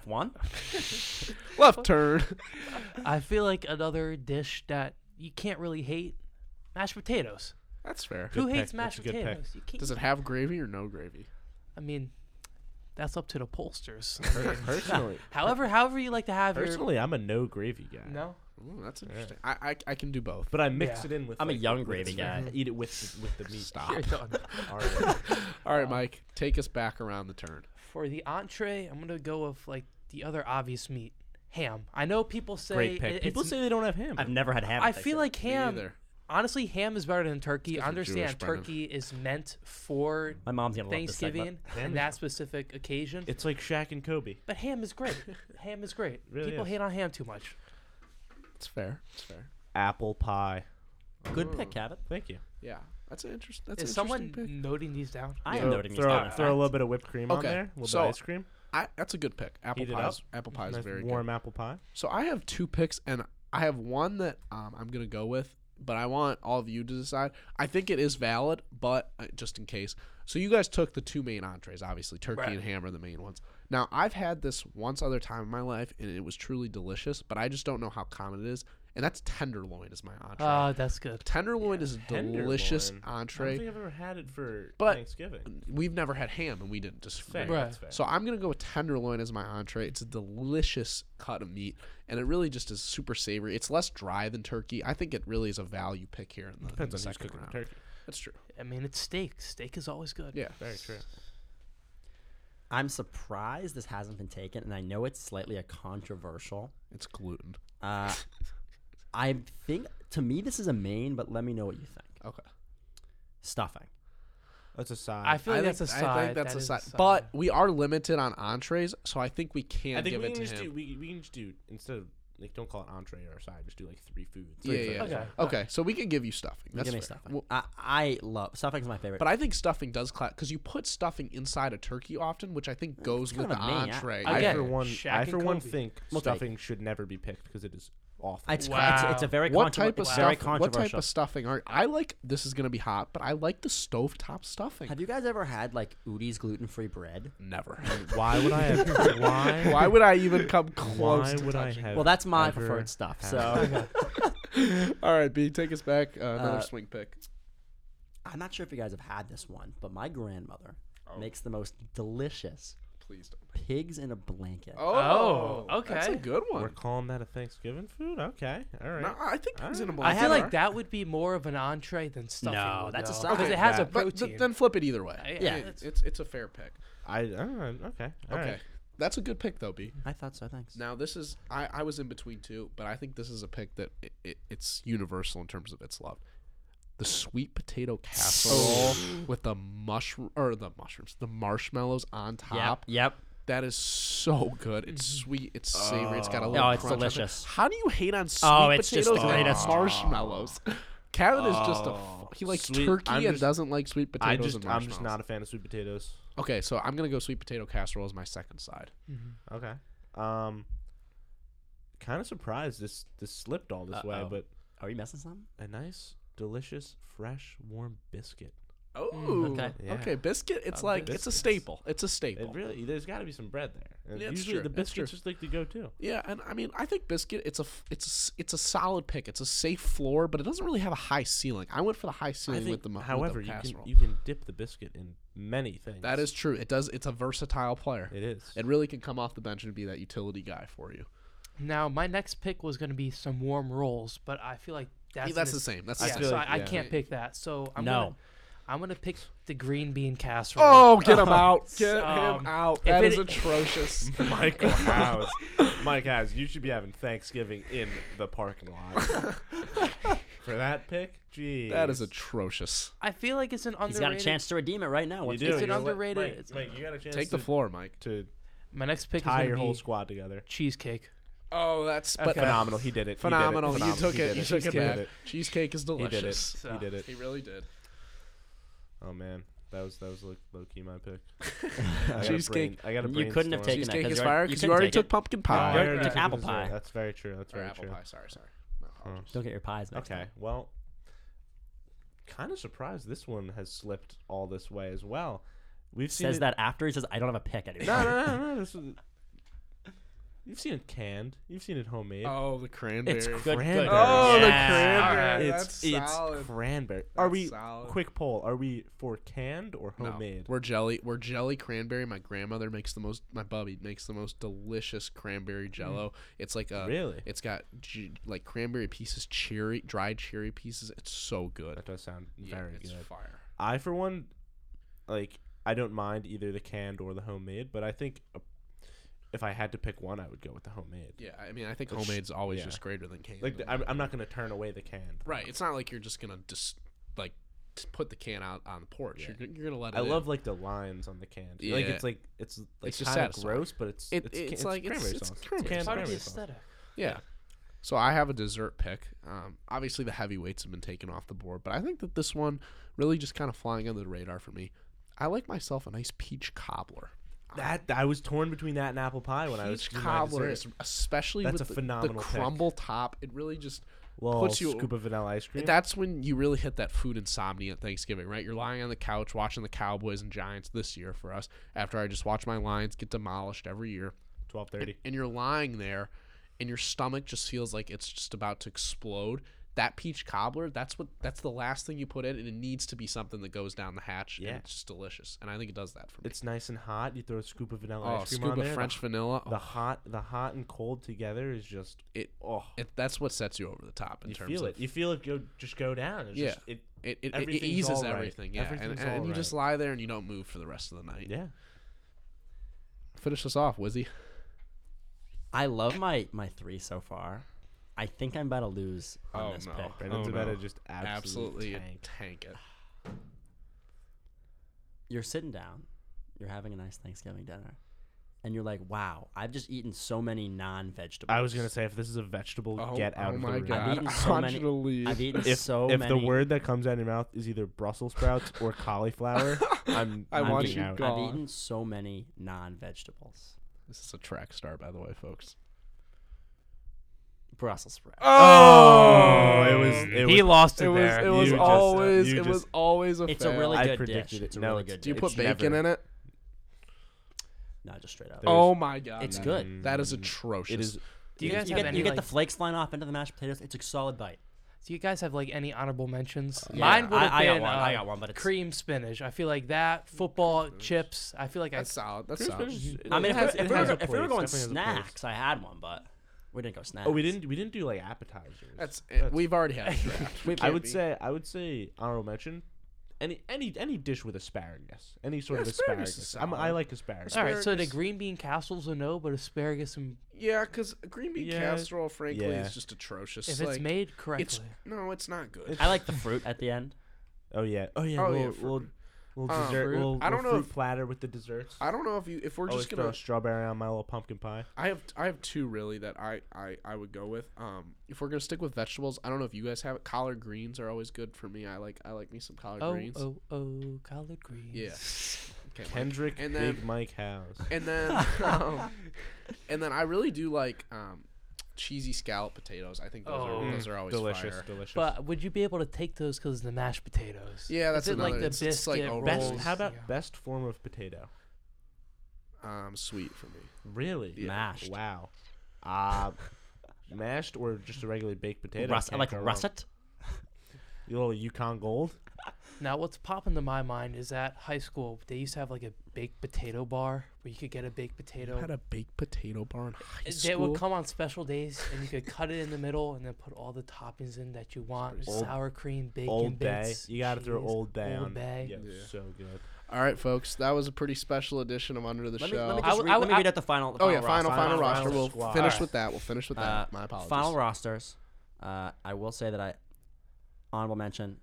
F1? left turn. I feel like another dish that you can't really hate. Mashed potatoes. That's fair. Who pick. hates That's mashed a good pick. potatoes? You can't, Does it have gravy or no gravy? I mean, that's up to the pollsters. Personally, however you like to have personally, I'm a no gravy guy. your. No. Ooh, that's interesting. I can do both. But I mix Yeah. it in with. I'm a like, young with gravy the- guy. Eat it with the meat. Stop. You're done. All right. All right, Mike, take us back around the turn. For the entree, I'm gonna go with like the other obvious meat, ham. I know people say Great pick. People it's- say they don't have ham. I've never had ham. I at feel like Me ham. either. Honestly, ham is better than turkey. It's I 'cause we're Jewish, understand Brennan. turkey is meant for my mom's gonna love this Thanksgiving segment. Ham and is- that specific occasion. It's like Shaq and Kobe. But ham is great. Ham is great. Really People is. hate on ham too much. It's fair. It's fair. Apple pie. Good pick, Cabot. Thank you. Yeah, that's an interesting. That's Is an someone interesting pick. noting these down? I am Throw, noting these throw, down, in throw a fact. little bit of whipped cream on Okay, there. A little so- bit of ice cream. That's a good pick. Apple Heat it pie's up. apple pie is Nice very warm good. apple pie. So I have two picks, and I have one that I'm gonna go with, but I want all of you to decide. I think it is valid, but just in case. So you guys took the two main entrees, obviously turkey Right. and ham are the main ones. Now I've had this once other time in my life, and it was truly delicious, but I just don't know how common it is, and that's tenderloin is my entree. That's good. Tenderloin is a delicious Tenderloin. I don't entree. think I've ever had it for But- Thanksgiving. We've never had ham, and we didn't disagree. Fair, Right. that's fair. So I'm gonna go with tenderloin as my entree. It's a delicious cut of meat, and it really just is super savory. It's less dry than turkey. I think it really is a value pick here in the, Depends in on the who's second cooking the round. turkey. That's true. I mean, it's steak. Steak is always good. Yeah. Very true. I'm surprised this hasn't been taken, and I know it's slightly a controversial. It's gluten. I think to me this is a main, but let me know what you think. Okay. Stuffing. That's a side. I feel like that's a side. I think that's That a is side. But we are limited on entrees, so I think we can I think give we it can to just him. do we can just do instead of like don't call it entree or side, just do like three foods. Yeah, Three yeah, foods. Okay. Okay, so we can give you stuffing. That's Give me fair. stuffing. Well, I love stuffing's my favorite. but I think stuffing does clap because you put stuffing inside a turkey often, which I think goes kind with of the a main, yeah. entree. I Again, for one, Shaq I and for one Kobe. think We'll take stuffing should never be picked because it is awful. it's Wow. a very What type of it's very stuffing? What type controversial. of stuffing are? I like. This is gonna be hot, but I like the stovetop stuffing. Have you guys ever had like Udi's gluten-free bread? Never. Why would I have? Why would I even come close Why to would I touching have? Well, that's my ever preferred stuff. had So it? All right, B, take us back. Another Uh, swing pick. I'm not sure if you guys have had this one, but my grandmother Oh. makes the most delicious Please don't. pigs in a blanket. Oh, That's a okay. good We're one. calling that a Thanksgiving food? Okay, all right. No, I think pigs in a I I blanket feel are. like that would be more of an entree than stuffing. No, would, that's a though, side. because Okay, it has a that- But protein. then flip it either way. Yeah. It's a fair pick. Okay, all Okay, right. that's a good pick though, B. I thought so. Thanks. Now this is I was in between two, but I think this is a pick that it's universal in terms of its love. The sweet potato casserole with the mushrooms, the marshmallows on top. Yep. That is so good. It's sweet. It's savory. It's got a little. Oh, it's crunch on it. delicious. How do you hate on sweet Oh, it's just potatoes the and greatest. marshmallows? Kevin is just Oh, he likes sweet- turkey I'm and just- doesn't like sweet potatoes and I'm marshmallows. just not a fan of sweet potatoes. Okay, so I'm gonna go sweet potato casserole as my second side. Okay. Kind of surprised this slipped all this way, Uh-oh. but Are we missing something? a nice, delicious, fresh, warm biscuit. Oh, okay. Yeah. Okay, biscuit. It's Uh, like it's a biscuits. staple. It's a staple. It really, there's got to be some bread there. And Yeah, it's usually true. the That's biscuits true. just like to go too. Yeah, and I mean, I think biscuit. It's a solid pick. It's a safe floor, but it doesn't really have a high ceiling. I went for the high ceiling with the. However, with the you casserole. can dip the biscuit in many things. That is true. It does. It's a versatile player. It is. It really can come off the bench and be that utility guy for you. Now, my next pick was going to be some warm rolls, but I feel like that's That's the same. That's the Yeah, same. so like- I yeah. can't pick that. So No. I'm gonna pick the green bean casserole. Oh, get him out! Get Um, him out! if That it- is atrocious. Michael House. Mike House, you should be having Thanksgiving in the parking lot. For that pick, geez. That is atrocious. I feel like it's an He's underrated. got a chance to redeem it right now. You What's do. It's an You're li- underrated- Mike, it's- Mike, you got a chance Take the to, floor, Mike. to My next pick is tie gonna your be whole squad together. cheesecake. Oh, that's Okay. Phenomenal. He did it. phenomenal. He did it. You took He it. did You it. took it He did back. it. Cheesecake is He did it. delicious. He did it. He really did. Oh man, that was low key my pick. Cheesecake. I got a You couldn't have taken that Cheesecake 'cause is you fire already- because you you already couldn't took take pumpkin You pie. already took apple pie. That's very true. That's Or very apple true. pie. Sorry. My apologies. Don't get your pies next Okay, time. well, kind of surprised this one has slipped all this way as well. We've seen Says it, that after he says, I don't have a pick anymore. No. This was, you've seen it canned. You've seen it homemade. Oh, the cranberry. It's good. cranberry. Oh, the Yeah. cranberry. It's That's solid. cranberry. Are That's we solid. quick poll? Are we for canned or No, homemade? we're jelly cranberry. My grandmother makes the most. My bubby makes the most delicious cranberry jello. It's like a. Really? It's got like cranberry pieces, dried cherry pieces. It's so good. That does sound Yeah, very it's good. fire. I, for one, like, I don't mind either the canned or the homemade, but I think if I had to pick one, I would go with the homemade. Yeah, I mean, I think Which- homemade's always yeah. just greater than canned. Like, I'm not going to turn away the canned. right. It's not like you're just gonna just like put the can out on the porch. Yeah. You're gonna let it. I in. love like the lines on the canned. Yeah. Like it's It's just kind of satisfying. gross, but it's It's like cranberry it's sauce. cranberry canned Part of the cranberry sauce. aesthetic. Yeah. So I have a dessert pick. Obviously, the heavyweights have been taken off the board, but I think that this one really just kind of flying under the radar for me. I like myself a nice peach cobbler. That I was torn between that and apple pie when I was Peach choosing my cobbler, dessert. is, especially That's with a the phenomenal pick. crumble top, it really just Little puts you. scoop of vanilla ice cream. That's when you really hit that food insomnia at Thanksgiving, right? You're lying on the couch watching the Cowboys and Giants this year for us. After I just watch my Lions get demolished every year, 12:30. and you're lying there, and your stomach just feels like it's just about to explode. That peach cobbler, that's the last thing you put in, and it needs to be something that goes down the hatch. Yeah. And it's just delicious, and I think it does that for me. It's nice and hot. You throw a scoop of vanilla Oh, ice cream scoop on of there. French vanilla. The hot and cold together is just That's what sets you over the top in you terms feel of it. You feel it go down. It's Yeah. just, it everything's eases all right. everything. Yeah, Everything's and all you just right. lie there and you don't move for the rest of the night. yeah. Finish us off, Wizzy. I love my three so far. I think I'm about to lose on this pick. Brandon's Oh, about no. to just Absolutely absolutely tank it. You're sitting down, you're having a nice Thanksgiving dinner, and you're like, wow, I've just eaten so many non-vegetables. I was gonna say if this is a vegetable, get out oh of my the room. god! I've eaten I so want many- you to leave. I've eaten If so if many. the word that comes out of your mouth is either Brussels sprouts or cauliflower, I I've want eaten- you I've gone. eaten so many non-vegetables. This is a track star, by the way, folks. Brussels sprouts. Oh, it He was lost it It was. there. It was You just- always. you It was just- always a. It's a fail. really I good predicted dish. it. It's a No, really it's- good Do you dish. put It's bacon never- in it? No, just straight up. There's- Oh my god! It's man. good. That is atrocious. It is. Do you guys you have get, any you get like, the flakes flying off into the mashed potatoes. It's a solid bite. Do you guys have like any honorable mentions? Yeah, Mine would have I been got one, but it's cream spinach. I feel like that football chips. I feel like That's solid. That's Chris solid. Fish- I mean, it has- if it we has were a going place, going definitely has a place. snacks, I had one, but we didn't go snacks. Oh, we didn't do like appetizers. That's. We've already had. a draft. I would say honorable mention. Any dish with asparagus, any sort of Asparagus is asparagus. I solid. like asparagus. All right, so the asparagus. green bean casserole's a no, but asparagus and Yeah, because green bean Yeah. casserole, frankly, Yeah. is just atrocious. if like, it's made it's correctly. no, it's not good. I like the fruit at the end. Oh yeah. Oh, yeah, Little fruit. dessert. fruit. Little I don't know fruit if- platter with the desserts. I don't know if we're Always just throw gonna. a strawberry on my little pumpkin pie. I have two really that I would go with. If we're gonna stick with vegetables, I don't know if you guys have it. Collard greens are always good for me. I like me some collard greens. Collard greens. Yeah. Okay, Mike. Kendrick, And then- Big Mike House. And then I really do like cheesy scallop potatoes. I think those are always delicious, fire. delicious. But would you be able to take those because of the mashed potatoes? Yeah, that's Is it like another- the it's like biscuit overall- best. rolls? How about Yeah. best form of potato? Sweet for me. Really? Yeah. Mashed. Wow. Mashed or just a regular baked potato? I Can't like go wrong. russet. You little Yukon Gold. Now, what's popping to my mind is at high school, they used to have like a baked potato bar where you could get a baked potato. You had a baked potato bar in high They school. would come on special days, and you could cut it in the middle and then put all the toppings in that you want: Old- sour cream, bacon Old Bay. bits. You got to throw cheese, Old Bay Old on. Bay. Yeah, Yeah. so good. All right, folks, that was a pretty special edition of Under the Let me, Show. let me, I just would- read, I let me would- read out the final. Oh yeah, roster. final Final roster. We'll squad. finish Alright. with that. We'll finish with that. My apologies. Final rosters. I will say that I honorable mention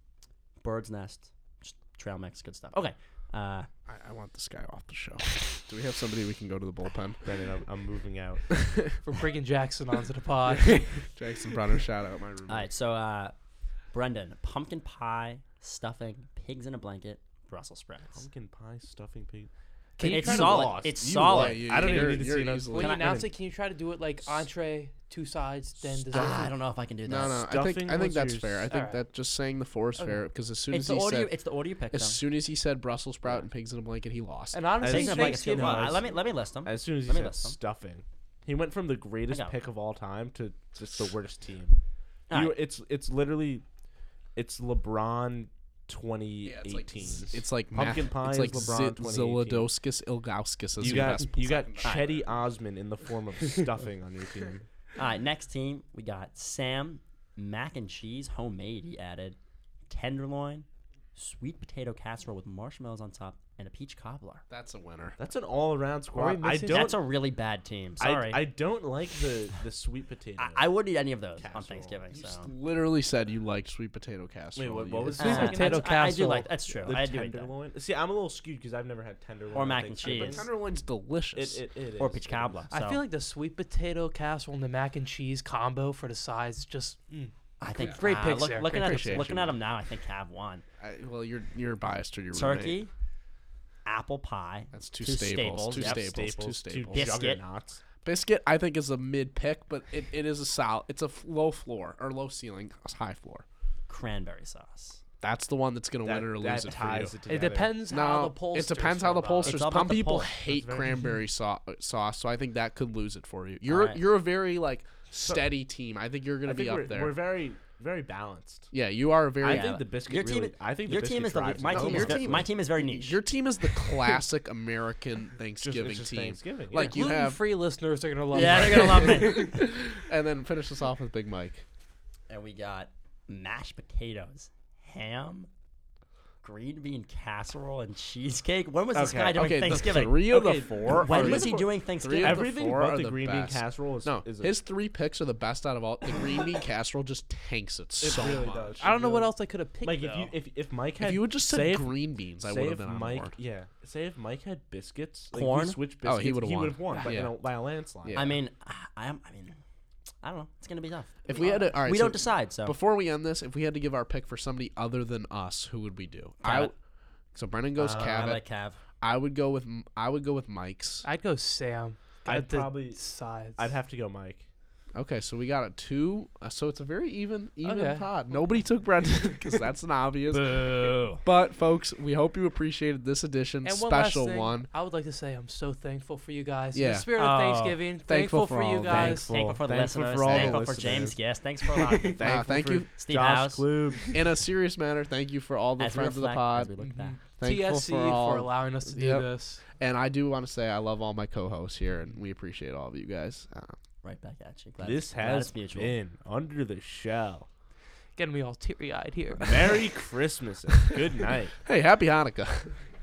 Bird's Nest, just trail mix, good stuff. Okay. I want this guy off the show. Do we have somebody we can go to the bullpen? Brendan, I'm moving out. For bringing Jackson onto the pod. Jackson Brunner, shout out my roommate. All right, so Brendan, pumpkin pie, stuffing, pigs in a blanket, Brussels sprouts. Pumpkin pie, stuffing, pig. It's kinda solid. lost. It's You solid. Yeah, I don't even you're- need to you're see it on- easily- When you Can I- announce it, can you try to do it like entree, 2 sides, then dessert? I don't know if I can do that. No, I Stuffing, think what's that's yours? fair. I think Alright. that just saying the 4 is Okay. fair because as soon It's as the he order. said It's the order you picked. as soon as he said Brussels sprout and pigs in a blanket, he lost. And honestly, Pigs in a blanket. Thanksgiving. No, Well, let me list them. As soon as he Let me said list them. stuffing, he went from the greatest got pick of all time to just the worst team. All right. It's literally, it's LeBron Yeah, 2018. it's like Pumpkin pie It's is like LeBron 2018. Zolodowskis Ilgauskas as You your got best you got second batter. Chetty Osman in the form of stuffing on your team. All right, next team we got Sam mac and cheese homemade. He added tenderloin, sweet potato casserole with marshmallows on top, and a peach cobbler. That's a winner. That's an all-around squad. I missing- don't. That's a really bad team. Sorry, I don't like the sweet potato. I wouldn't eat any of those on Casserole. Thanksgiving. You So literally said you liked sweet potato casserole. what You- was Sweet that? potato I do casserole. like that's true. The I do eat that. tenderloin. See, I'm a little skewed because I've never had tenderloin. Or on mac and Thanksgiving. cheese. But tenderloin's delicious. It Or is, peach it cobbler. is. I So, feel like the sweet potato casserole and the mac and cheese combo for the sides just. I think Great picks there. Looking Great at appreciation. looking at them now, I think Cav won. Well, you're biased to your Turkey, roommate. apple pie. That's two Two staples. staples, Two yep. staples. Two Two staples. Biscuit. juggernauts. Biscuit, I think, is a mid pick, but it is a solid. It's a low floor or low ceiling, high floor. Cranberry sauce. That's the one that's gonna That, win it or that lose it for you. ties it It together. depends how the No, pollsters it depends how the feel about it. pollsters. It's all about Some the people poll. hate That's very- cranberry sauce, so I think that could lose it for you. Alright. You're a very like steady team. I think you're gonna I think be we're, up there. we're very very balanced. Yeah, you are a very. I Yeah, think the biscuit your team. really. I think the your team biscuit is the drives my it. team. your Is team- my team is very niche. Your team is the classic American Thanksgiving It's just team. Thanksgiving. Yeah. Like you have, Gluten-free listeners are gonna love. Yeah, that. they're gonna love me. and then finish us off with Big Mike. And we got mashed potatoes, ham, green bean casserole, and cheesecake. When was this Okay, guy doing Okay, Thanksgiving? the 3 of Okay, the 4. when are was the- he doing Three Thanksgiving? of the Everything 4 but are the the green best. bean casserole is No, is a, his 3 picks are the best out of all. The green bean casserole just tanks it so really much. does. I don't know what Really- else I could have picked. like though. if Mike had If you would just say said if- green beans, I say would have if been on Mike board. say if Mike had biscuits, like Corn? if you switched Oh, biscuits, he would've he won. would have won, but Yeah. by a landslide. Yeah. I mean, I don't know. It's gonna be tough. If we had to, all right, we so don't decide. So before we end this, if we had to give our pick for somebody other than us, who would we do? Cabot. So Brendan goes I Cabot. like Cav. I would go with Mike's. I'd go Sam. I'd At the probably- sides. I'd have to go Mike. Okay, so we got a 2. So it's a very even Okay. pod. Nobody took Brendan because that's an obvious. Boo. But folks, we hope you appreciated this edition, And one last special thing, one. I would like to say I'm so thankful for you guys. In Yeah. the spirit of Oh, Thanksgiving, thankful thankful for for all you of guys. Thankful for the Thankful listeners. for all the Thankful for listeners. James Guest. Thanks for allowing me. Thank for you. Steve Josh House. Klub. In a serious matter, thank you for all the As we friends of the reflect, pod. as we look back. Thankful TSC for all. allowing us to do Yep. this. And I do want to say I love all my co-hosts here, and we appreciate all of you guys. Right back at you. Glad This glad has it's mutual. been Under the Shell. Getting me all teary-eyed here. Merry Christmas and good night. Hey, happy Hanukkah.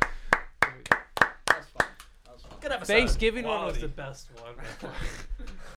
Good episode. Thanksgiving one was the best one.